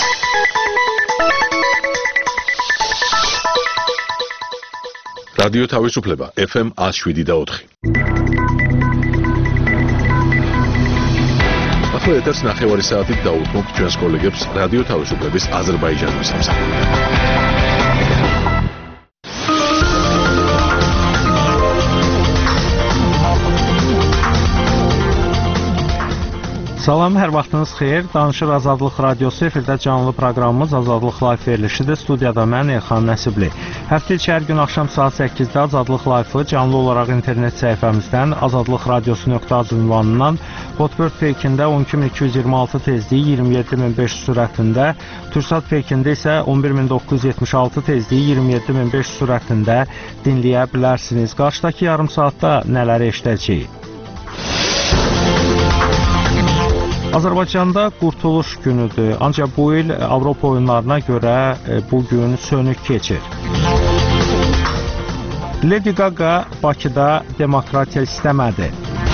რადიო თავისუფლება FM 107.4. ახლა ეთერს ნახევარი საათით დაუთმობთ ჩვენს კოლეგებს რადიო თავისუფლების აზერბაიჯანის სამსახურს. Salam, hər vaxtınız xeyir. Danışır Azadlıq Radiosu efirdə canlı proqramımız Azadlıq Live verilişidir. Studiyada mən Elxan Nəsibli. Həftə içi hər gün axşam saat 8-də Azadlıq Live-ı canlı olaraq internet səhifəmizdən azadlıqradiosu.az ünvanından Hotbird peykində 12226 tezliyi 27500 sürətində, Türksat peykində isə 11976 tezliyi 27500 sürətində dinləyə bilərsiniz. Qarşıdakı yarım saatda nələri eşidəcəyik? Azərbaycanda qurtuluş günüdür, ancaq bu il Avropa oyunlarına görə bu gün sönük keçir. Lady Gaga Bakıda demokratiya istəmədi.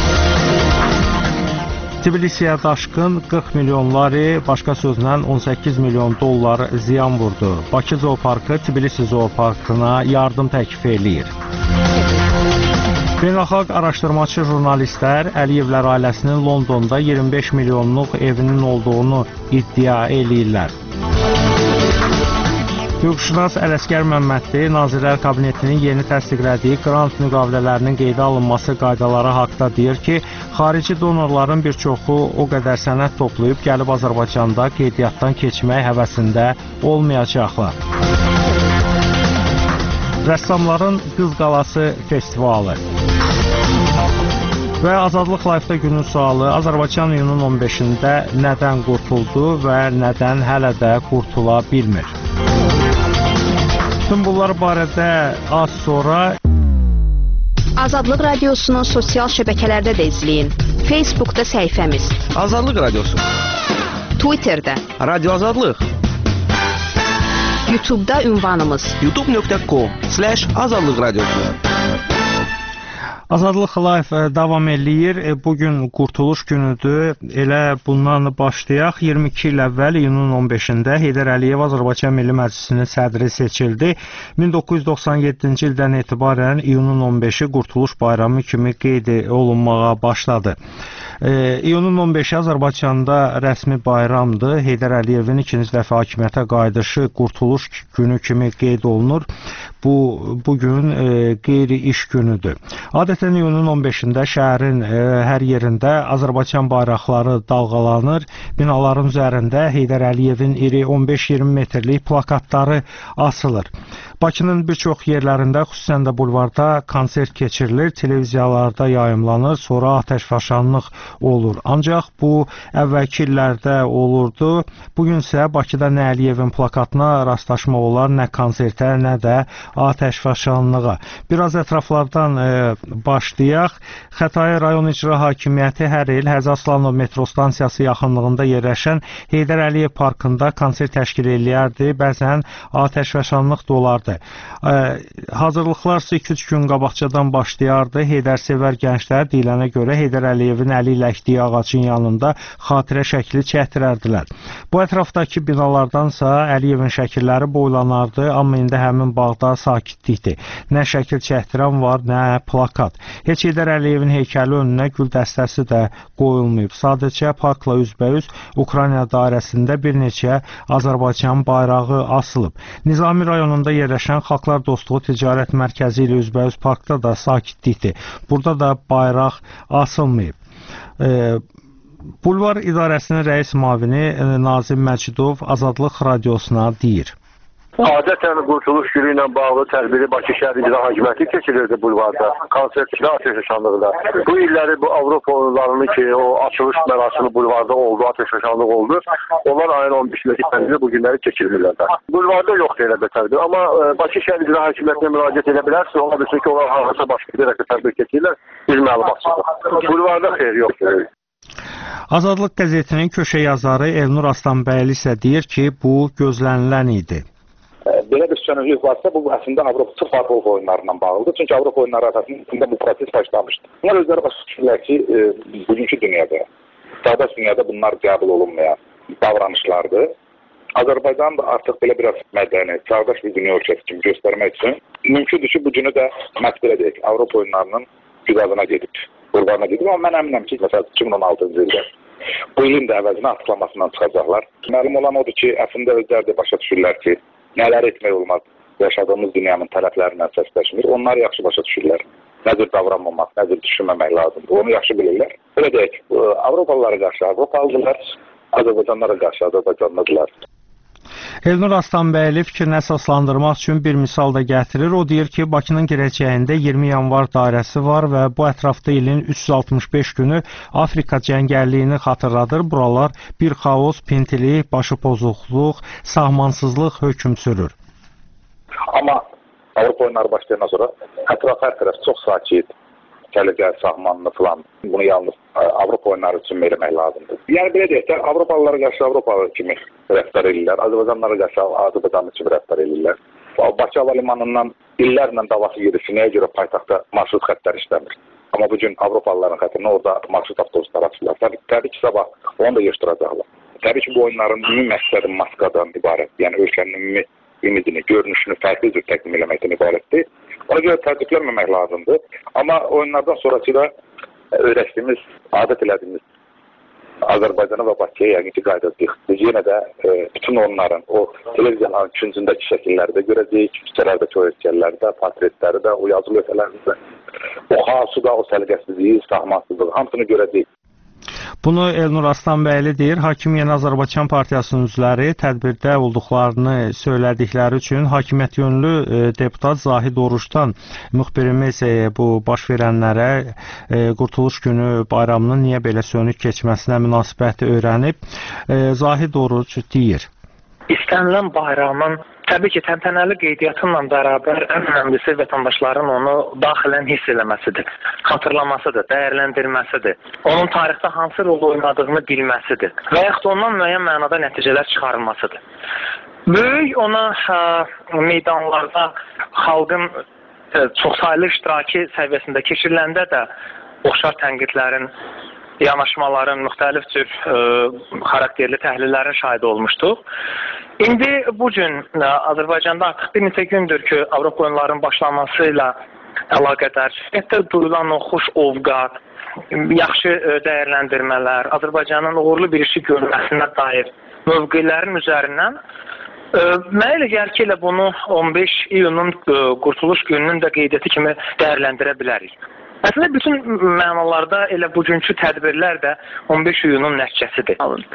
Tbilisiyə daşqın 40 milyon lari, başqa sözlə 18 milyon dollar ziyan vurdu. Bakı Zooparkı Tbilisi Zooparkına yardım təklif eləyir. Beynəlxalq araşdırmaçı jurnalistlər Əliyevlər ailəsinin Londonda 25 milyonluq evinin olduğunu iddia eləyirlər. Hüquqşünas Ələsgər Məmmədli Nazirlər Kabinetinin yeni təsdiqlədiyi qrant müqavilələrinin qeydə alınması qaydaları haqda deyir ki, xarici donorların bir çoxu o qədər sənəd toplayıb gəlib Azərbaycanda qeydiyyatdan keçmək həvəsində olmayacaqlar. Rəssamların Qız Qalası festivalı. Və Azadlıq Live-da günün sualı Azərbaycan iyunun 15-də nədən qurtuldu və nədən hələ də qurtula bilmir? Bütün bunlar barədə az sonra Azadlıq Radiosunun sosial şəbəkələrdə də izləyin. Facebookda səhifəmiz Azadlıq Radiosu, Twitterdə Radio Azadlıq, YouTube'da ünvanımız youtube.com/Azadlıq Radiosu. Azadlıq Live davam eləyir. Bugün qurtuluş günüdür. Elə bundan başlayaq. 22 il əvvəl iyunun 15-də Heydər Əliyev Azərbaycan Milli Məclisinin sədri seçildi. 1997-ci ildən etibarən iyunun 15-i Qurtuluş Bayramı kimi qeyd olunmağa başladı. İyunun 15-i Azərbaycanda rəsmi bayramdır. Heydər Əliyevin ikinci dəfə hakimiyyətə qayıdışı Qurtuluş günü kimi qeyd olunur. Bu gün qeyri-iş günüdür. Adətən iyunun 15-də şəhərin hər yerində Azərbaycan bayraqları dalğalanır. Binaların üzərində Heydər Əliyevin iri 15-20 metrlik plakatları asılır. Bakının bir çox yerlərində, xüsusən də bulvarda konsert keçirilir, televiziyalarda yayımlanır, sonra atəşfəşanlıq olur. Ancaq bu əvvəlki illərdə olurdu. Bugün isə Bakıda nə Əliyevin plakatına rastlaşmaq olar, nə konsertə, nə də atəşfəşanlığa. Biraz ətraflardan başlayaq. Xətai rayon icra hakimiyyəti hər il Həzi Aslanov metro stansiyası yaxınlığında yerləşən Heydər Əliyev parkında konsert təşkil eləyərdi. Bəzən atəşfəşanlıq da olardı. Hazırlıqlar 2-3 gün qabaqcadan başlayardı. Heydərsevər gənclər deyilənə görə Heydər Əliyevin əli ilə əkdiyi ağacın yanında xatirə şəkli çəkdirərdilər. Bu ətrafdakı binalardansa Əliyevin şəkilləri boylanardı, amma indi həmin bağda sakitlikdir. Nə şəkil çəkdirən var, nə plakat. Heç Heydər Əliyevin heykəli önünə gül dəstəsi də qoyulmayıb. Sadəcə parkla üzbəüz Ukrayna dairəsində bir neçə Azərbaycan bayrağı asılıb. Nizami rayonunda yerləşən Xalqlar Dostluğu Ticarət Mərkəzi ilə üzbəüz parkda da sakitlikdir. Burada da bayraq asılmayıb. Bulvar İdarəsinin rəis müavini Nazim Məcidov Azadlıq Radiosuna deyir. Adətən Qurtuluş günü ilə bağlı tədbiri Bakı şəhər icra hakimiyyəti keçirirdi bulvarda, konsertdə, atəşfəşanlıqda. Bu illəri bu Avropa oyunlarının ki, o açılış mərasimi bulvarda oldu, atəşfəşanlıq oldu. Onlar ayın 15-dəki tədbiri bu günləri keçirirlər də. Bulvarda yoxdur elə bir tədbir, amma Bakı şəhər icra hakimiyyətinə müraciət edə bilərsiniz, ola bilsin ki, onlar harasa başqa edərək tədbir keçirirlər, bir məlumatsızdır. Bulvarda xeyr yoxdur. Azadlıq qəzetinin köşə yazarı Elnur Aslanbəyli isə deyir ki, bu gözlənilən idi. Belə bir sönüklük varsa, bu əslində Avropa futbol oyunlarından bağlıdır. Çünki Avropa oyunları arasında bu proses başlamışdı. Bunlar özləri başa düşürlər ki, bugünkü dünyada, çağdaş dünyada bunlar qəbul olunmayan davranışlardır. Azərbaycan da artıq belə biraz mədəni, çağdaş bir dünya ölkəsi kimi göstərmək üçün mümkündür ki, bu günü də məhz belə deyək, Avropa oyunlarının güzarına gedib, qurbanına gedib. Amma mən əminəm ki, məsələn 2016-cı ildə bu ilin də əvəzinə açıqlamasından çıxacaqlar. Məlum olan odur ki, əslində özləri də başa düşürlər ki, nələr etmək olmaz, yaşadığımız dünyanın tələblərindən səsləşmir. Onlar yaxşı başa düşürlər. Nə cür davranmamaq, nə cür düşünməmək lazımdır. Onu yaxşı bilirlər. Belə deyək, Avropalılara qarşı Avropalıdırlar, Azərbaycanlara qarşı Azərbaycanlıdırlar. Elnur Aslanbəyli fikrini əsaslandırmaq üçün bir misal da gətirir. O deyir ki, Bakının girəcəyində 20 yanvar dairəsi var və bu ətrafda ilin 365 günü Afrika cəngəlliyini xatırladır. Buralar bir xaos, pintilik, başı pozuqluq, sahmansızlıq hökm sürür. Amma Avropa oyunları başlayandan sonra ətraf hər tərəf çox sakit, səliqə, sahmanlı falan. Bunu yalnız Avropa oyunları üçün eləmək lazımdır. Yəni belə deyək də, Avropalılara qarşı Avropalı kimi rəftar edirlər, Azərbaycanlara qarşı Azərbaycanlı kimi rəftar edirlər. Bakı hava limanından illərlə davası gedir, nəyə görə paytaxtda marşrut xəttləri işləmir. Amma bugün Avropalıların xətrinə orada marşrut avtobuslar açırlar. Təbii ki, sabah onu da yığışdıracaqlar. Təbii ki, bu oyunların ümumi məqsədi maskadan ibarət, yəni ölkənin ümumi imidini, görünüşünü fərqli cür təqdim eləməkdən ibarətdir. Ona görə təəccüblənməmək lazımdır. Amma oyunlardan sonrası da öyrəşdiyimiz, adət elədiyimiz Azərbaycana və Bakıya yəqin ki, qayıdacağıq. Biz yenə də bütün onların o televiziyanın küncündəki şəkilləri də görəcəyik, küçələrdəki o heykəlləri də, portretləri də, o yazılı lövhələri də, o xaosu da, o səliqəsizliyi, sahmansızlığı hamısını görəcəyik. Bunu Elnur Aslanbəyli deyir. Hakim Yeni Azərbaycan Partiyasının üzvləri tədbirdə olduqlarını söylədikləri üçün hakimiyyət yönlü deputat Zahid Oruçdan müxbirimiz bu baş verənlərə Qurtuluş Günü bayramının niyə belə sönük keçməsinə münasibəti öyrənib. Zahid Oruç deyir. İstənilən bayramın təbii ki, təntənəli qeydiyyatınla bərabər ən önəmlisi vətəndaşların onu daxilən hiss eləməsidir, xatırlamasıdır, dəyərləndirməsidir, onun tarixdə hansı rol oynadığını bilməsidir və yaxud ondan müəyyən mənada nəticələr çıxarılmasıdır. Böyük ona meydanlarda xalqın çoxsaylı iştiraki səviyyəsində keçiriləndə də oxşar tənqidlərin, yanaşmaların, müxtəlif cür xarakterli təhlillərin şahidi olmuşduq. İndi bu gün Azərbaycanda artıq bir neçə gündür ki, Avropa oyunlarının başlaması ilə əlaqədar duyulan o xoş ovqat, yaxşı dəyərləndirmələr, Azərbaycanın uğurlu bir işi görməsinə dair mövqelərin üzərindən mənə elə gəlir ki, elə bunu 15 iyunun Qurtuluş Gününün də qeydiyyatı kimi dəyərləndirə bilərik. Əslində, bütün mənalarda elə bugünkü tədbirlər də 15 iyunun nəticəsidir.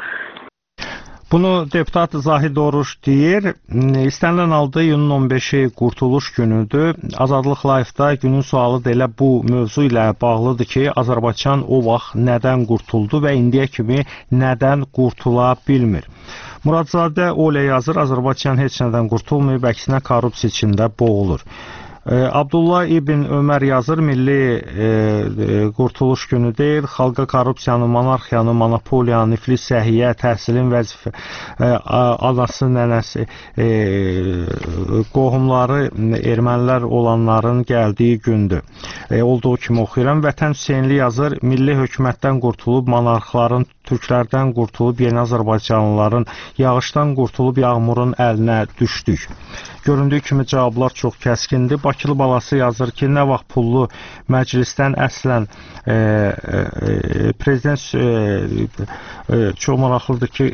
Bunu deputat Zahid Oruç deyir. İstənilən halda iyunun 15-i Qurtuluş günüdür. Azadlıq Live-da günün sualı da elə bu mövzu ilə bağlıdır ki, Azərbaycan o vaxt nədən qurtuldu və indiyə kimi nədən qurtula bilmir. Muradzadə Olə yazır, Azərbaycan heç nədən qurtulmayıb, əksinə korrupsiya içində boğulur. Abdullah İbn Ömər yazır, milli qurtuluş günü deyil, xalqa korrupsiyanı, monarxiyanı, monopoliyanı, iflis səhiyyə, təhsilin vəzifə, anası, nənəsi, qohumları ermənilər olanların gəldiyi gündür. Olduğu kimi oxuyuram. Vətən Hüseynli yazır, milli hökumətdən qurtulub, monarxların, türklərdən qurtulub, yeni Azərbaycanlıların yağışdan qurtulub, yağmurun əlinə düşdük. Göründüyü kimi cavablar çox kəskindir. Bakılı balası yazır ki, nə vaxt pullu məclisdən əslən prezident çox maraqlıdır ki,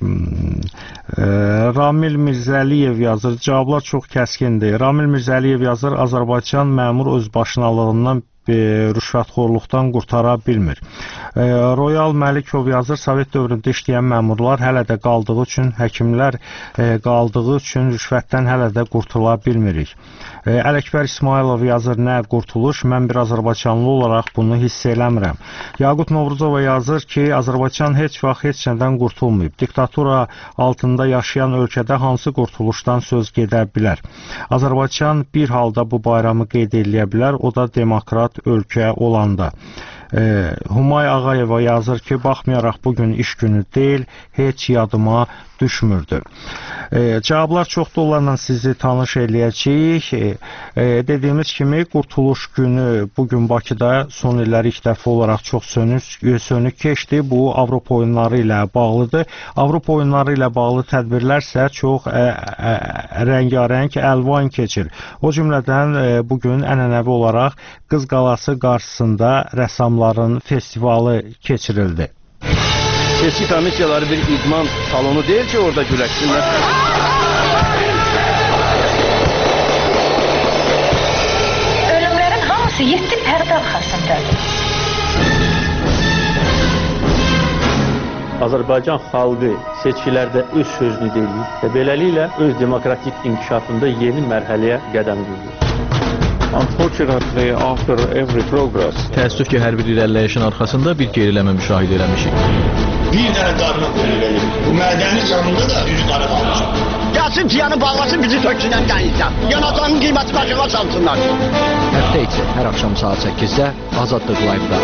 Ramil Mirzəliyev yazır. Cavablar çox kəskindir. Ramil Mirzəliyev yazır, Azərbaycan məmur özbaşınalığından rüşvətxorluqdan qurtara bilmir. Royal Məlikov yazır, Sovet dövründə işləyən məmurlar hələ də qaldığı üçün, həkimlər qaldığı üçün rüşvətdən hələ də qurtula bilmirik. Ələkbər İsmailov yazır, nə qurtuluş, mən bir Azərbaycanlı olaraq bunu hiss eləmirəm. Yaqut Novruzova yazır ki, Azərbaycan heç vaxt heç nədən qurtulmayıb. Diktatura altında yaşayan ölkədə hansı qurtuluşdan söz gedə bilər? Azərbaycan bir halda bu bayramı qeyd eləyə bilər, o da demokrat ölkə olanda. Humay Ağayeva yazır ki, baxmayaraq bugün iş günü deyil, heç yadıma düşmürdü. Cavablar çoxdur, onlarla sizi tanış eləyəcəyik. Dediyimiz kimi, Qurtuluş günü bugün Bakıda son illəri ilk dəfə olaraq çox sönük keçdi. Bu, Avropa oyunları ilə bağlıdır. Avropa oyunları ilə bağlı tədbirlər isə çox rəngarəng, əlvan keçir. O cümlədən bugün ənənəvi olaraq Qız Qalası qarşısında rəssamların festivalı keçirildi. Seçki komissiyaları bir idman salonu deyil ki, orada güləşsinlər. Ölümlərin hamısı 7 pərdə arxasındadır. Azərbaycan xalqı seçkilərdə öz sözünü deyir və beləliklə öz demokratik inkişafında yeni mərhələyə qədəm qoyur. Unfortunately, after every progress, təəssüf ki, hər bir irəliləyişin arxasında bir geriləmə müşahidə eləmişik. Bir dənə qarına qoyulur. Bu mədəni canında da üzü qara qalmış. Gəlsin piyanı bağlasın, bizi töksünən qanıysan. Yanatanın qiyməti başına çalsınlar. Həftə içi hər axşam saat 8-də Azadlıq Live-da.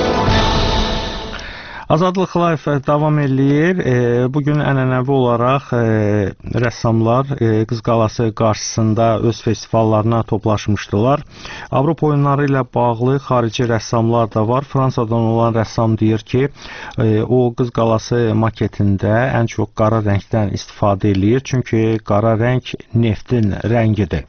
Azadlıq Live davam eləyir. Bugün ənənəvi olaraq rəssamlar Qız Qalası qarşısında öz festivallarına toplaşmışdılar. Avropa oyunları ilə bağlı xarici rəssamlar da var. Fransadan olan rəssam deyir ki, o Qız Qalası maketində ən çox qara rəngdən istifadə eləyir. Çünki qara rəng neftin rəngidir.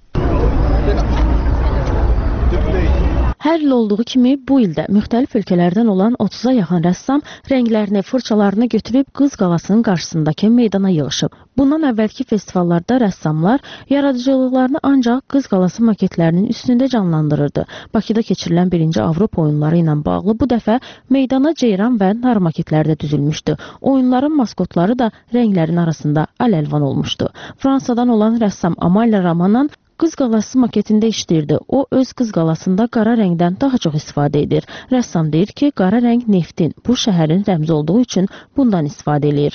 Hər il olduğu kimi bu ildə müxtəlif ölkələrdən olan 30-a yaxın rəssam rənglərini, fırçalarını götürüb Qız Qalasının qarşısındakı meydana yığışıb. Bundan əvvəlki festivallarda rəssamlar yaradıcılıqlarını ancaq Qız Qalası maketlərinin üstündə canlandırırdı. Bakıda keçirilən 1-ci Avropa oyunları ilə bağlı bu dəfə meydana ceyran və nar maketləri də düzülmüşdü. Oyunların maskotları da rənglərin arasında əl-əlvan olmuşdu. Fransadan olan rəssam Amalia Ramanan Qız Qalası maketində işləyirdi. O, öz Qız Qalasında qara rəngdən daha çox istifadə edir. Rəssam deyir ki, qara rəng neftin, bu şəhərin rəmzi olduğu üçün bundan istifadə edir.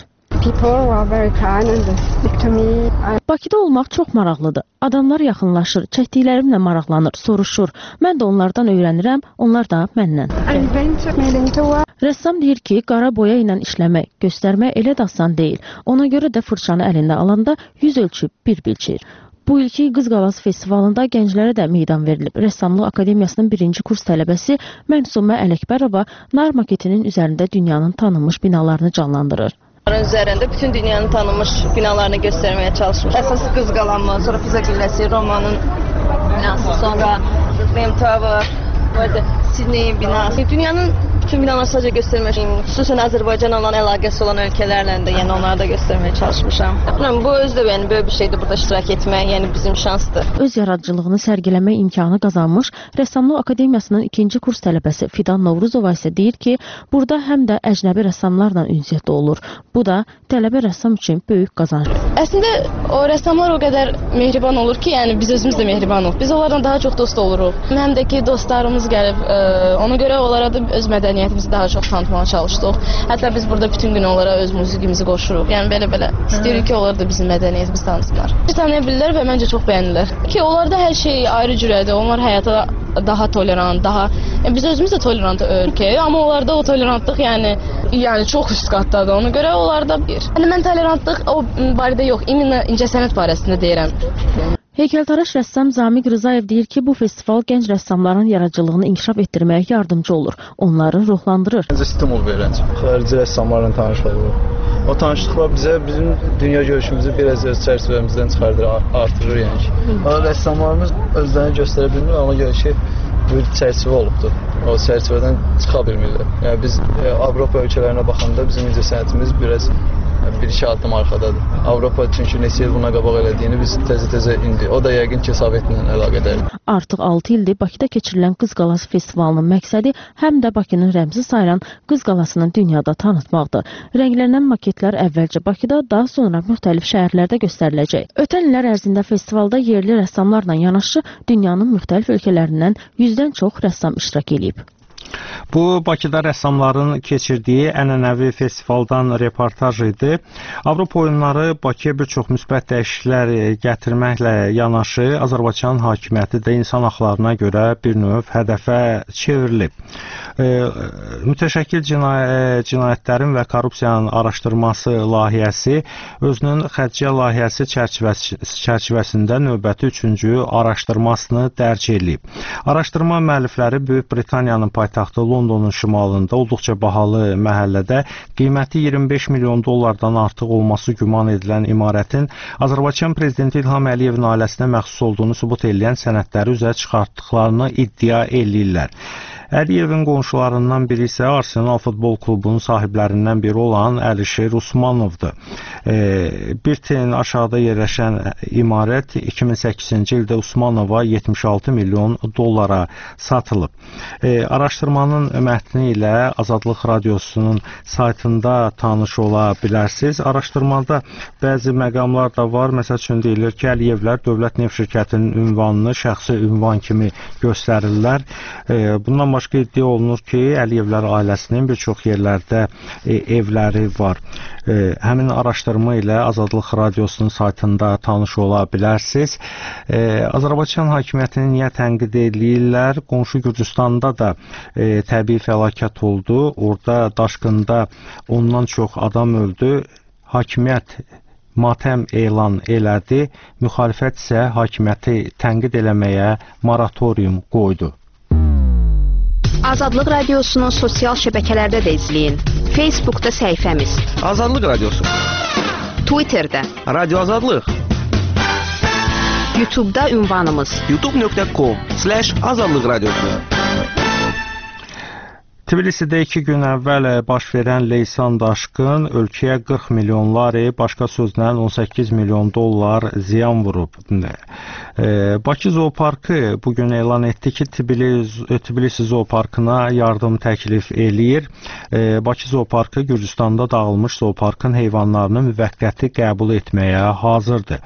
Bakıda olmaq çox maraqlıdır. Adamlar yaxınlaşır, çəkdiklərimlə maraqlanır, soruşur. Mən də onlardan öyrənirəm, onlar da məndən. Rəssam deyir ki, qara boya ilə işləmək, göstərmək elə də asan deyil. Ona görə də fırçanı əlində alanda yüz ölçüb bir bilçir. Bu ilki Qız Qalası festivalında gənclərə də meydan verilib. Rəssamlıq Akademiyasının 1-ci kurs tələbəsi Mənsumə Ələkbərova nar maketinin üzərində dünyanın tanınmış binalarını canlandırır. Üzərində bütün dünyanın tanınmış binalarını göstərməyə çalışmış. Əsas Qız Qalanı, sonra Pisa Gülləsi, Romanın binası, sonra Lem Tower, Sidneyin binası. Dünyanın bütün binaları sadəcə göstərmək, xüsusən Azərbaycan olan əlaqəsi olan ölkələrlə də, yəni onları da göstərməyə çalışmışam. Bu özü də yəni böyük bir şeydir burada iştirak etmək, yəni bizim şansdır. Öz yaradıcılığını sərgiləmə imkanı qazanmış Rəssamlıq Akademiyasının 2-ci kurs tələbəsi Fidan Novruzova isə deyir ki, burada həm də əcnəbi rəssamlarla ünsiyyətdə olur. Bu da tələbə rəssam üçün böyük qazanc. Əslində o rəssamlar o qədər mehriban olur ki, yəni biz özümüz də mehriban oluruq. Biz onlarla daha çox dost oluruq. Həm də ki dostlarımız gəlib, ona görə onlara da öz mədəniyyətimizi daha çox tanıtmağa çalışdıq. Hətta biz burada bütün gün onlara öz musiqimizi qoşuruq. Yəni belə istəyirik ki, onlar da bizim mədəniyyətimizi tanısınlar. Tanıya bilirlər və məncə çox bəyənirlər. Ki onlarda hər şey ayrı cürədir. Onlar həyata daha tolerant, daha biz özümüz də tolerant ölkəyik, amma onlarda o tolerantlıq yəni çox üst qatdadır. Ona görə onlarda yəni mən tolerantlıq o barədə yox, incəsənət barəsində deyirəm. Heykəltaraş rəssam Zamiq Rızayev deyir ki, bu festival gənc rəssamların yaradıcılığını inkişaf etdirməyə yardımcı olur, onları ruhlandırır. Stimul verən xarici rəssamlarla tanış olur. O tanışlıqlar bizim dünya görüşümüzü biraz öz çərçivəmizdən çıxardır, artırır yəni ki. Rəssamlarımız özlərini göstərə bilmir, ona görə ki, bir çərçivə olubdur. O çərçivədən çıxa bilmirlər. Yəni biz Avropa ölkələrinə baxanda bizim incəsənətimiz biraz bir-iki addım arxadadır. Avropa çünki neçə il buna qabaq elədiyini biz təzə indi. O da yəqin ki, Sovetlə əlaqədərdir. Artıq 6 ildir Bakıda keçirilən Qız Qalası festivalının məqsədi həm də Bakının rəmzi sayılan Qız Qalasının dünyada tanıtmaqdır. Rənglənən maketlər əvvəlcə Bakıda, daha sonra müxtəlif şəhərlərdə göstəriləcək. Ötən illər ərzində festivalda yerli rəssamlarla yanaşı dünyanın müxtəlif ölkələrindən 100-dən çox rəssam iştirak edib. Bu Bakıda rəssamların keçirdiyi ənənəvi festivaldan reportaj idi. Avropa oyunları Bakıya bir çox müsbət dəyişikliklər gətirməklə yanaşı, Azərbaycan hakimiyyəti də insan haqlarına görə bir növ hədəfə çevrilib. Mütəşəkkil cinayətlərin və korrupsiyanın araşdırması layihəsi özünün xərciyyə layihəsi çərçivəsində növbəti 3-cü araşdırmasını dərc edib. Araşdırma müəllifləri Böyük Britaniyanın paytaxtı Londonun şimalında olduqca bahalı məhəllədə qiyməti 25 milyon dollardan artıq olması güman edilən imarətin Azərbaycan prezidenti İlham Əliyevin ailəsinə məxsus olduğunu sübut edən sənədləri üzə çıxartdıqlarını iddia eləyirlər. Əliyevin qonşularından biri isə Arsenal futbol klubunun sahiblərindən biri olan Əlişir Usmanovdur. Bir tin aşağıda yerləşən imarət 2008-ci ildə Usmanova 76 milyon dollara satılıb. Araşdırmanın mətni ilə Azadlıq Radiosunun saytında tanış ola bilərsiniz. Araşdırmada bəzi məqamlar da var. Məsəl üçün deyilir ki, Əliyevlər Dövlət Neft Şirkətinin ünvanını şəxsi ünvan kimi göstərirlər. Bundan başqa iddia olunur ki, Əliyevlər ailəsinin bir çox yerlərdə evləri var. Həmin araşdırma ilə Azadlıq Radiosunun saytında tanış ola bilərsiniz. Azərbaycan hakimiyyətini niyə tənqid edirlər? Qonşu Gürcüstanda da təbii fəlakət oldu. Orada daşqında ondan çox adam öldü. Hakimiyyət matəm elan elədi. Müxalifət isə hakimiyyəti tənqid eləməyə moratorium qoydu. Azadlıq Radiosunun sosial şəbəkələrdə də izləyin. Facebookda səhifəmiz Azadlıq Radiosu, Twitterdə Radio Azadlıq, YouTube'da ünvanımız youtube.com/Azadlıq Radiosu. Tbilisidə 2 gün əvvəl baş verən leysan daşqın ölkəyə 40 milyon lari, başqa sözlə 18 milyon dollar ziyan vurub. Bakı Zooparkı bugün elan etdi ki, Tbilisi Zooparkına yardım təklif eləyir. Bakı Zooparkı Gürcüstanda dağılmış zooparkın heyvanlarını müvəqqəti qəbul etməyə hazırdır.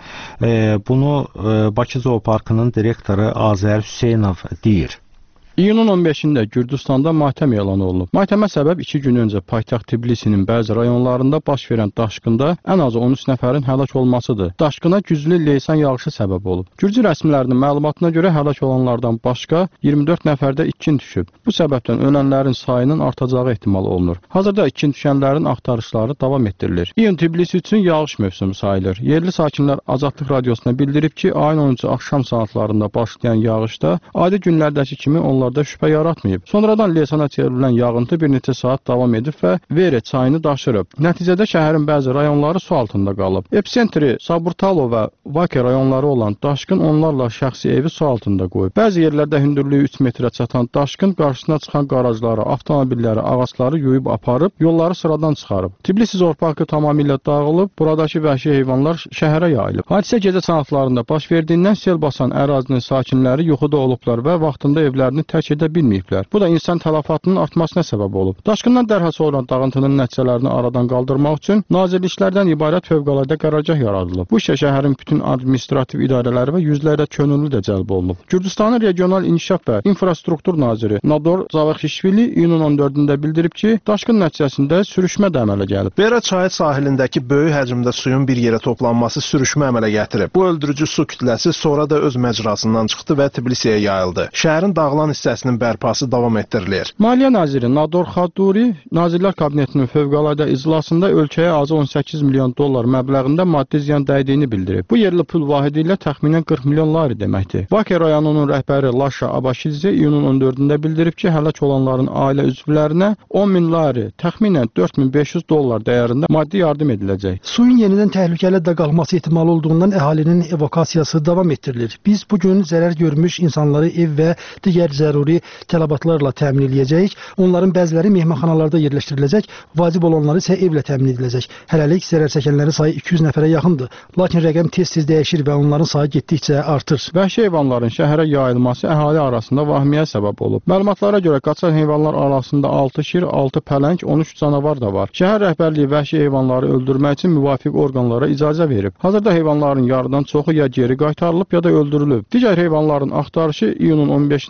Bunu Bakı Zooparkının direktoru Azər Hüseynov deyir. İyunun 15-də Gürcüstanda matəm elan olunub. Matəmə səbəb 2 gün öncə paytaxt Tbilisinin bəzi rayonlarında baş verən daşqında ən azı 13 nəfərin həlak olmasıdır. Daşqına güclü leysan yağışı səbəb olub. Gürcü rəsmilərinin məlumatına görə həlak olanlardan başqa 24 nəfərdə itkin düşüb. Bu səbəbdən ölənlərin sayının artacağı ehtimal olunur. Hazırda itkin düşənlərin axtarışları davam etdirilir. İyun Tbilisi üçün yağış mövsümü sayılır. Yerli sakinlər Azadlıq Radiosuna bildirib ki, ayın 13-cü axşam saatlarında başlayan yağışda adi günlərdəki kimi onlar şübhə yaratmayıb. Sonradan leysana çevrilən yağıntı bir neçə saat davam edib və Vere çayını daşırıb. Nəticədə şəhərin bəzi rayonları su altında qalıb. Epsentri Saburtalo və Vake rayonları olan daşqın onlarla şəxsi evi su altında qoyub. Bəzi yerlərdə hündürlüyü 3 metrə çatan daşqın qarşısına çıxan qarajları, avtomobilləri, ağacları yuyub aparıb, yolları sıradan çıxarıb. Tbilisi Zooparkı tamamilə dağılıb, buradakı vəhşi heyvanlar şəhərə yayılıb. Hadisə gecə saatlarında baş verdiyindən sel basan ərazinin sakinləri yuxuda olublar və vaxtında evlərini tərk edə bilməyiblər. Bu da insan tələfatının artmasına səbəb olub. Daşqından dərhal sonra dağıntının nəticələrini aradan qaldırmaq üçün nazirliklərdən ibarət fövqəladə qərargah yaradılıb. Bu işə şəhərin bütün administrativ idarələri və yüzlərlə könüllü də cəlb olunub. Gürcüstanın regional inkişaf və infrastruktur naziri Nador Zavaxişvili iyunun 14-də bildirib ki, daşqın nəticəsində sürüşmə də əmələ gəlib. Vera çayı sahilindəki böyük həcmdə suyun bir yerə toplanması sürüşmə əmələ gətirib. Bu öldürücü su kütləsi sonra da öz məcrasından çıxdı və Tbilisiyə yayıldı. Şəhərin dağılan hissəsinin bərpası davam etdirilir. Maliyyə naziri Nador Xaduri Nazirlər Kabinetinin fövqəladə iclasında ölkəyə azı 18 milyon dollar məbləğində maddi ziyan dəydiyini bildirib. Bu yerli pul vahidi ilə təxminən 40 milyon lari deməkdir. Vake rayonunun rəhbəri Laşa Abaşidze iyunun 14-də bildirib ki, həlak olanların ailə üzvlərinə 10 min lari, təxminən 4500 dollar dəyərində maddi yardım ediləcək. Suyun yenidən təhlükəli qalması ehtimalı olduğundan əhalinin evakasiyası davam etdirilir. Biz bugün zərər görmüş insanları ev və digər zəruri tələbatlarla təmin edəcəyik. Onların bəziləri mehmanxanalarda yerləşdiriləcək, vacib olanları isə evlə təmin ediləcək. Hələlik zərər çəkənlərin sayı 200 nəfərə yaxındır. Lakin rəqəm tez-tez dəyişir və onların sayı getdikcə artır. Vəhşi heyvanların şəhərə yayılması əhali arasında vahmiyə səbəb olub. Məlumatlara görə qaçan heyvanlar arasında 6 şir, 6 pələng, 13 canavar da var. Şəhər rəhbərliyi vəhşi heyvanları öldürmək üçün müvafiq orqanlara icazə verib. Hazırda heyvanların yarıdan çoxu ya geri qaytarılıb ya da öldürülüb. Digər heyvanların axtarışı iyunun 15-də də davam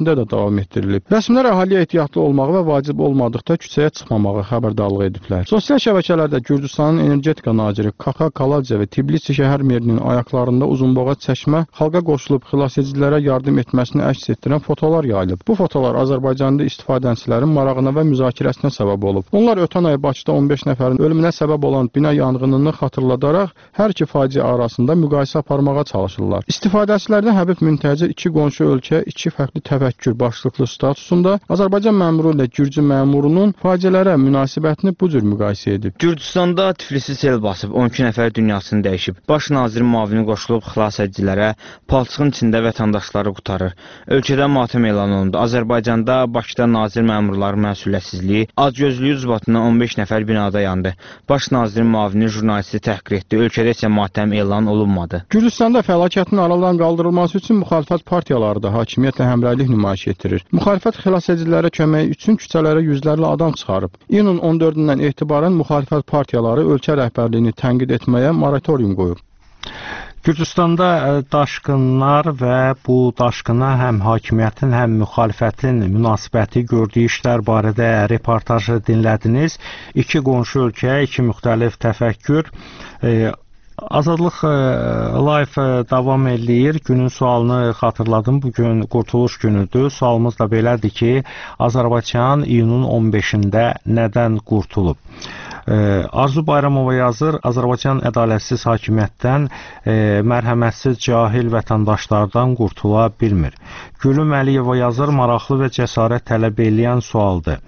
davam etdirilib. Rəsmilər əhaliyə ehtiyatlı olmağı və vacib olmadıqda küçəyə çıxmamağı xəbərdarlıq ediblər. Sosial şəbəkələrdə Gürcüstanın energetika naziri Kaka Kaladze və Tbilisi şəhər merinin ayaqlarında uzunboğaz çəkmə xalqa qoşulub xilasedicilərə yardım etməsini əks etdirən fotolar yayılıb. Bu fotolar Azərbaycanda istifadəçilərin marağına və müzakirəsinə səbəb olub. Onlar ötən ay Bakıda 15 nəfərin ölümünə səbəb olan bina yanğınını xatırladaraq hər iki faciə arasında müqayisə aparmağa çalışırlar. İstifadəçilərdən Həbib Müntəzir iki qonşu ölkə, iki fərqli təfəkkür başlıqlı statusunda Azərbaycan məmuru ilə Gürcü məmurunun faciələrə münasibətini bu cür müqayisə edib. Gürcüstanda Tiflisi sel basıb, 12 nəfər dünyasını dəyişib. Baş nazir müavini qoşulub xilasedicilərə, palçığın içində vətəndaşları qurtarır. Ölkədə matəm elan olundu. Azərbaycanda Bakıda nazir məmurları məsuliyyətsizliyi, acgözlüyü ucbatından 15 nəfər binada yandı. Baş nazir müavini jurnalisti təhqir etdi. Ölkədə isə matəm elan olunmadı. Gürcüstanda fəlakətin aradan qaldırılması üçün müxalifət partiyaları da hakimiyyətlə həmrəylik nümayiş etdirir. Müxalifət xilasedicilərə kömək üçün küçələrə yüzlərlə adam çıxarıb. İyunun 14-dən etibarən müxalifət partiyaları ölkə rəhbərliyini tənqid etməyə moratorium qoyub. Gürcüstanda daşqınlar və bu daşqına həm hakimiyyətin, həm müxalifətin münasibəti, gördüyü işlər barədə reportajı dinlədiniz. İki qonşu ölkə, iki müxtəlif təfəkkür. Azadlıq Live davam eləyir. Günün sualını xatırladım. Bugün Qurtuluş günüdür. Sualımız da belədir ki, Azərbaycan iyunun 15-də nədən qurtulub? Arzu Bayramova yazır, Azərbaycan ədalətsiz hakimiyyətdən, mərhəmətsiz cahil vətəndaşlardan qurtula bilmir. Gülüm Əliyeva yazır, maraqlı və cəsarət tələb eləyən sualdır.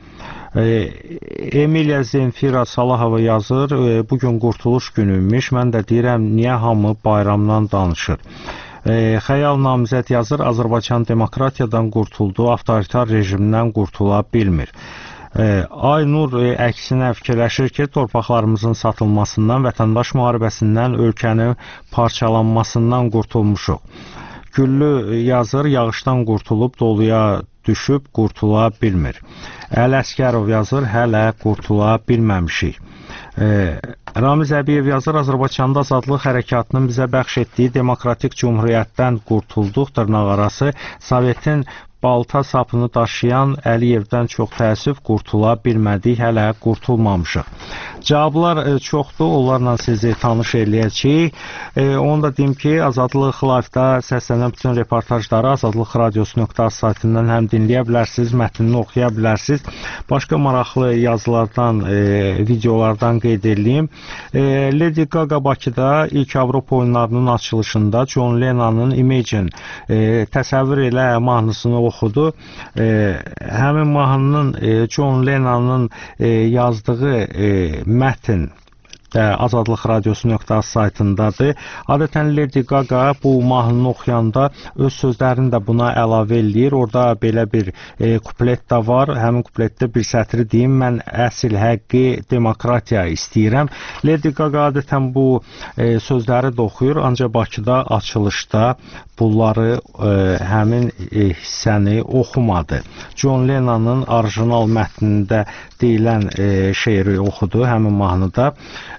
Emiliya Zenfira Salahova yazır, bugün Qurtuluş günüymüş, mən də deyirəm, niyə hamı bayramdan danışır? Xəyal Namizəd yazır, Azərbaycan demokratiyadan qurtuldu, avtoritar rejimdən qurtula bilmir. Aynur əksinə fikirləşir ki, torpaqlarımızın satılmasından, vətəndaş müharibəsindən, ölkənin parçalanmasından qurtulmuşuq. Güllü yazır, yağışdan qurtulub doluya düşüb qurtula bilmir. Əli Əskərov yazır, hələ qurtula bilməmişik. Ramiz Əbiyev yazır, Azərbaycanda azadlıq hərəkatının bizə bəxş etdiyi demokratik cümhuriyyətdən qurtulduq, dırnaqarası Sovetin balta sapını daşıyan Əliyevdən çox təəssüf, qurtula bilmədik, hələ qurtulmamışıq. Cavablar çoxdur, onlarla sizi tanış eləyəcəyik. Onu da deyim ki, Azadlıq Live-da səslənən bütün reportajları azadlıqradiosu.az saytından həm dinləyə bilərsiniz, mətnini oxuya bilərsiniz. Başqa maraqlı yazılardan, videolardan qeyd edeyim. Lady Gaga Bakıda ilk Avropa oyunlarının açılışında John Lennon'ın Imagine təsəvvür elə mahnısını oxudu. Həmin mahnının John Lennon'ın yazdığı mətn də azadlıqradiosu.az saytındadır. Adətən Lady Gaga bu mahnını oxuyanda öz sözlərini də buna əlavə eləyir. Orada belə bir kuplet də var. Həmin kupletdə bir sətri deyim, mən əsl həqqi demokratiya istəyirəm. Lady Gaga adətən bu sözləri də oxuyur, ancaq Bakıda açılışda bunları həmin hissəni oxumadı. John Lennon'ın orijinal mətnində deyilən şeiri oxudu həmin mahnıda.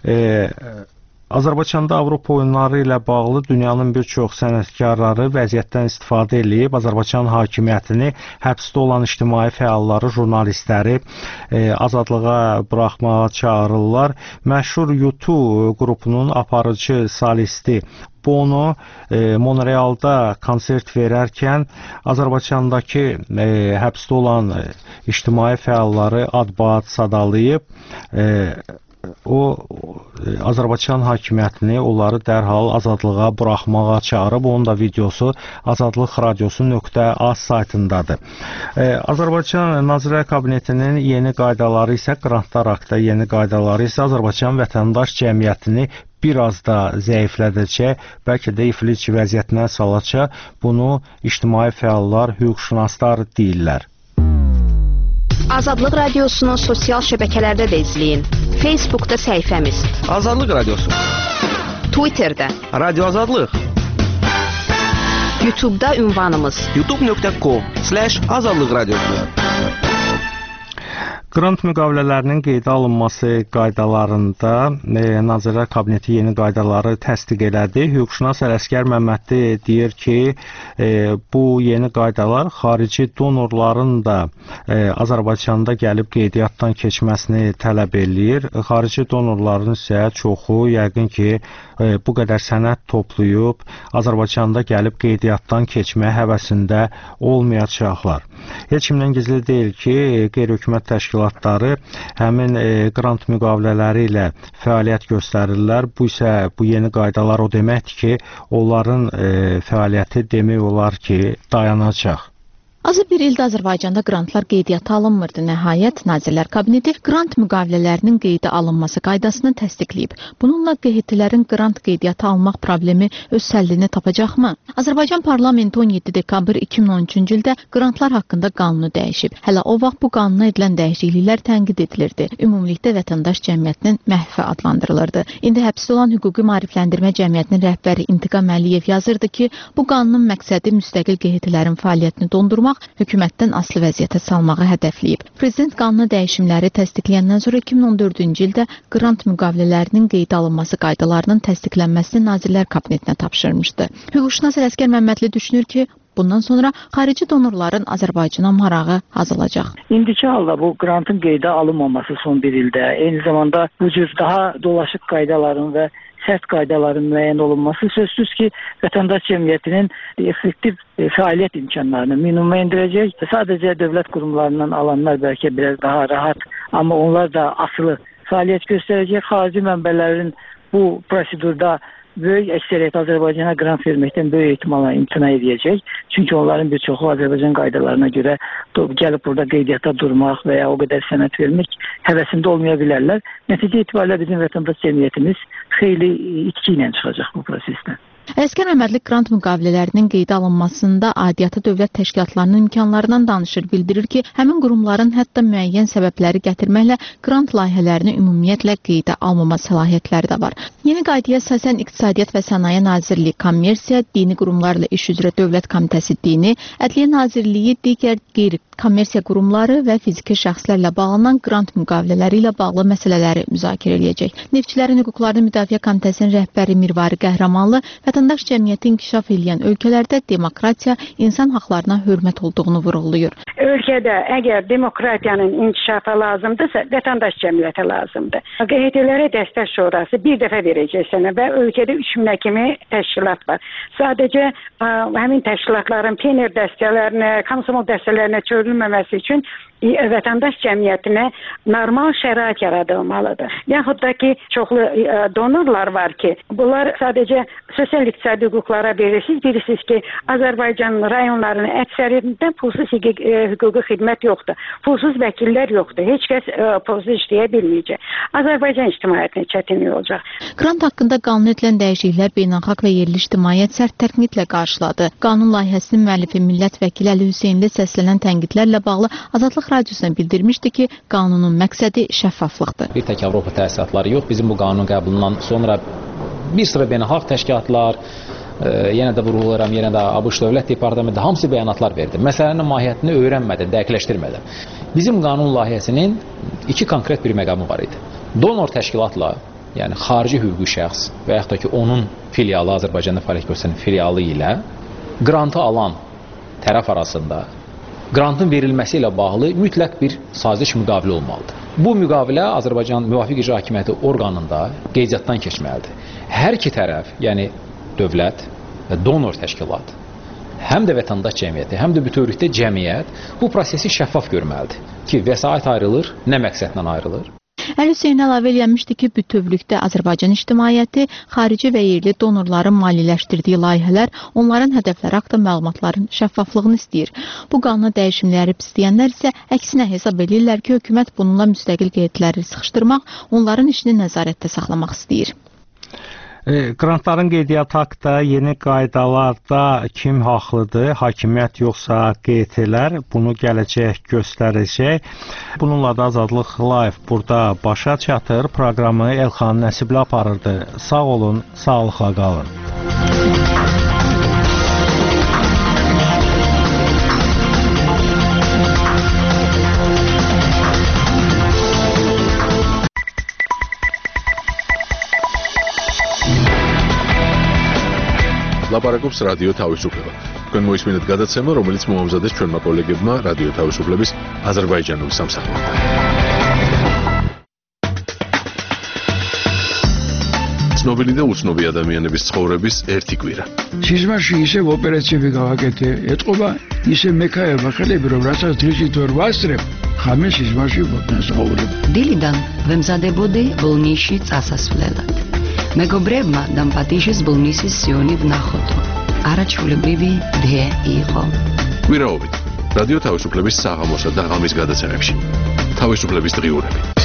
Azərbaycanda Avropa oyunları ilə bağlı dünyanın bir çox sənətkarları vəziyyətdən istifadə edib Azərbaycan hakimiyyətini, həbsdə olan ictimai fəalları, jurnalistləri azadlığa buraxmağa çağırırlar. Məşhur U2 qrupunun aparıcı solisti Bono Montrealda konsert verərkən Azərbaycandakı həbsdə olan ictimai fəalları ad-baad sadalayıb. O Azərbaycan hakimiyyətini onları dərhal azadlığa buraxmağa çağırıb. Onun da videosu azadlıqradiosu.az saytındadır. Azərbaycan Nazirlər Kabinetinin yeni qaydaları isə Qrantlar Aktda yeni qaydaları isə Azərbaycan vətəndaş cəmiyyətini biraz da zəiflədəcək, bəlkə də iflic vəziyyətinə salacaq. Bunu ictimai fəallar, hüquqşünaslar deyirlər. Azadlıq Radiosunu sosial şəbəkələrdə də izləyin. Facebookda səhifəmiz Azadlıq Radiosu, Twitterdə Radio Azadlıq, YouTube'da ünvanımız youtube.com/azadlıq radiosu. Qrant müqavilələrinin qeydə alınması qaydalarında Nazirlər Kabineti yeni qaydaları təsdiq elədi. Hüquqşünas Ələsgər Məmmədli deyir ki, bu yeni qaydalar xarici donorların da Azərbaycanda gəlib qeydiyyatdan keçməsini tələb eləyir. Xarici donorların isə çoxu yəqin ki, bu qədər sənəd toplayıb Azərbaycanda gəlib qeydiyyatdan keçməyə həvəsində olmayacaqlar. Heç kimdən gizli deyil ki, qeyri-hökumət təşkilatları həmin qrant müqavilələri ilə fəaliyyət göstərirlər. Bu isə bu yeni qaydalar o deməkdir ki, onların fəaliyyəti demək olar ki, dayanacaq. Azı bir ildə Azərbaycanda qrantlar qeydiyyata alınmırdı. Nəhayət, Nazirlər Kabineti qrant müqavilələrinin qeydə alınması qaydasını təsdiqləyib. Bununla QHT-lərin qrant qeydiyyata almaq problemi öz həllini tapacaqmı? Azərbaycan Parlamenti 17 dekabr 2013-cü ildə qrantlar haqqında qanunu dəyişib. Hələ o vaxt bu qanuna edilən dəyişikliklər tənqid edilirdi. Ümumilikdə vətəndaş cəmiyyətinin məhvi adlandırılırdı. İndi həbsdə olan Hüquqi Maarifləndirmə Cəmiyyətinin rəhbəri İntiqam Əliyev yazırdı ki, bu qanunun məqsədi müstəqil QHT-lərin fəaliyyətini dondurmaq, hökumətdən asılı vəziyyətə salmağı hədəfləyib. Prezident qanuna dəyişimləri təsdiqləyəndən sonra 2014-cü ildə qrant müqavilələrinin qeydə alınması qaydalarının təsdiqlənməsini Nazirlər Kabinetinə tapşırmışdı. Hüquqşünas Ələsgər Məmmədli düşünür ki, bundan sonra xarici donorların Azərbaycana marağı azalacaq. İndiki halda bu qrantın qeydə alınmaması son bir ildə, eyni zamanda bu cür daha dolaşıq qaydaların və sərt qaydaların müəyyən olunması sözsüz ki, vətəndaş cəmiyyətinin effektiv fəaliyyət imkanlarını minimuma endirəcək. Sadəcə dövlət qurumlarından alanlar bəlkə biraz daha rahat, amma onlar da asılı fəaliyyət göstərəcək. Xarici mənbələrin bu prosedurda böyük əksəriyyət Azərbaycana qrant verməkdən böyük ehtimalla imtina edəcək. Çünki onların bir çoxu Azərbaycan qaydalarına görə gəlib burada qeydiyyata durmaq və ya o qədər sənəd vermək həvəsində olmaya bilərlər. Nəticə itibarilə bizim vətəndaş cəmiyyətimiz xeyli itki ilə çıxacaq bu prosesdən. Ələsgər Məmmədli qrant müqavilələrinin qeydə alınmasında aidiyyatı dövlət təşkilatlarının imkanlarından danışır. Bildirir ki, həmin qurumların hətta müəyyən səbəbləri gətirməklə qrant layihələrini ümumiyyətlə qeydə almama səlahiyyətləri də var. Yeni qaydaya əsasən İqtisadiyyat və Sənaye Nazirliyi, Kommersiya, Dini Qurumlarla İş üzrə Dövlət Komitəsi Dini, Ədliyyə Nazirliyi, digər qeyri-kommersiya qurumları və fiziki şəxslərlə bağlanan qrant müqavilələri ilə bağlı məsələləri müzakirə edəcək. Neftçilərin Hüquqlarını Müdafiə Komitəsinin rəhbəri Mirvari Qəhrəmanlı vətəndaş cəmiyyəti inkişaf edən ölkələrdə demokratiya, insan haqlarına hörmət olduğunu vurğulayır. Ölkədə əgər demokratiyanın inkişafı lazımdırsa, vətəndaş cəmiyyəti lazımdır. QHT-lərə dəstək şurası bir dəfə verəcək sənə və ölkədə 3000 kimi təşkilat var. Sadəcə həmin təşkilatların pioner dəstələrinə, komsomol dəstələrinə çevrilməməsi üçün vətəndaş cəmiyyətinə normal şərait yaradılmalıdır. Yaxud da ki, çoxlu donorlar var ki, bunlar sadəcə sosial-iqtisadi hüquqlara bilirsiniz ki, Azərbaycan rayonlarının əksəriyyətində pulsuz hüquqi xidmət yoxdur. Pulsuz vəkillər yoxdur. Heç kəs pulsuz işləyə bilməyəcək. Azərbaycan ictimaiyyətinə çətinlik olacaq. Qrant haqqında qanun edilən dəyişikliklər beynəlxalq və yerli ictimaiyyət sərt tənqidlə qarşıladı. Qanun layihəsinin müəllifi millət vəkili Əli Hüseynli səslənən tənqidlərlə bağlı Azadlıq Radiosuna bildirmişdi ki, qanunun məqsədi şəffaflıqdır. Bir tək Avropa təsisatları yox, bizim bu qanun qəbulundan sonra bir sıra beynəlxalq təşkilatlar, yenə də vurğularam, yenə də ABŞ Dövlət Departamenti hamısı bəyanatlar verdi. Məsələnin mahiyyətini öyrənmədən, dəqiqləşdirmədən. Bizim qanun layihəsinin iki konkret bir məqamı var idi. Donor təşkilatla, yəni xarici hüquqi şəxs və yaxud da ki, onun filialı, Azərbaycanda fəaliyyət göstərən filialı ilə qrantı alan tərəf arasında qrantın verilməsi ilə bağlı mütləq bir saziş müqavilə olmalıdır. Bu müqavilə Azərbaycan Müvafiq İcra Hakimiyyəti orqanında qeydiyyatdan keçməlidir. Hər iki tərəf, yəni dövlət və donor təşkilat, həm də vətəndaş cəmiyyəti, həm də bütövlükdə cəmiyyət bu prosesi şəffaf görməlidir ki, vəsait ayrılır, nə məqsədlə ayrılır? Əli Hüseyn əlavə eləmişdi ki, bütövlükdə Azərbaycan ictimaiyyəti xarici və yerli donorların maliyyələşdirdiyi layihələr onların hədəfləri haqqında məlumatların şəffaflığını istəyir. Bu qanuna dəyişimləri istəyənlər isə əksinə hesab edirlər ki, hökumət bununla müstəqil qeydləri sıxışdırmaq, onların işini nəzarətdə saxlamaq istəyir. Qrantların qeydiyyatı haqqında yeni qaydalarda kim haqlıdır, hakimiyyət yoxsa QHT-lər, bunu gələcək göstərəcək. Bununla da Azadlıq Live burada başa çatır. Proqramı Elxan Nəsibli aparırdı. Sağ olun, sağlıqla qalın. ლაპარაკობს რადიო თავისუფლება. თქვენ მოისმინეთ გადაცემა, რომელიც მოამზადეს ჩვენმა კოლეგებმა რადიო თავისუფლების აზერბაიჯანული სამსახურიდან. ცნობილი და უცნობი ადამიანების ცხოვრების ერთი კვირა. სიზმარში ისევ ოპერაციები გავაკეთე, ეთყობა ისე მექაება ხელები, რომ რასაც დღისით ვერ ვასწრებ, ხამე სიზმარში ვსაუბრებ. დილიდან ვემზადებოდი ბოლნისში წასასვლელად. მეგობრებმა დამპატიჟეს ბოლნისის სიონი ვნახოდო. არაჩვეულებრივი დე იყო. კვირაობით რადიო თავისუფლების საღამოსა და ღამის გადაცემებში. თავისუფლების დღიურები.